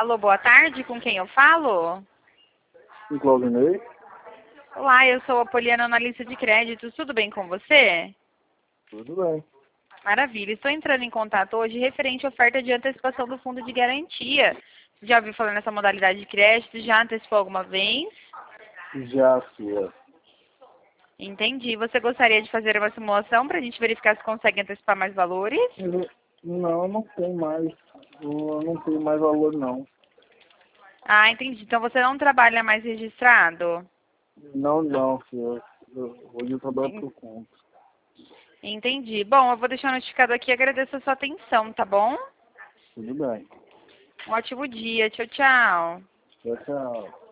Alô, boa tarde, com quem eu falo? E Claudinei? Olá, eu sou a Poliana, analista de créditos, tudo bem com você? Tudo bem. Maravilha, estou entrando em contato hoje referente à oferta de antecipação do fundo de garantia. Já ouviu falar nessa modalidade de crédito? Já antecipou alguma vez? Já fiz. Entendi. Você gostaria de fazer uma simulação para a gente verificar se consegue antecipar mais valores? Não, não tem mais. Não tem mais valor, não. Ah, entendi. Então você não trabalha mais registrado? Não, filho. Hoje eu trabalho por conta. Entendi. Bom, eu vou deixar notificado aqui e agradeço a sua atenção, tá bom? Tudo bem. Um ótimo dia. Tchau, tchau. Tchau, tchau.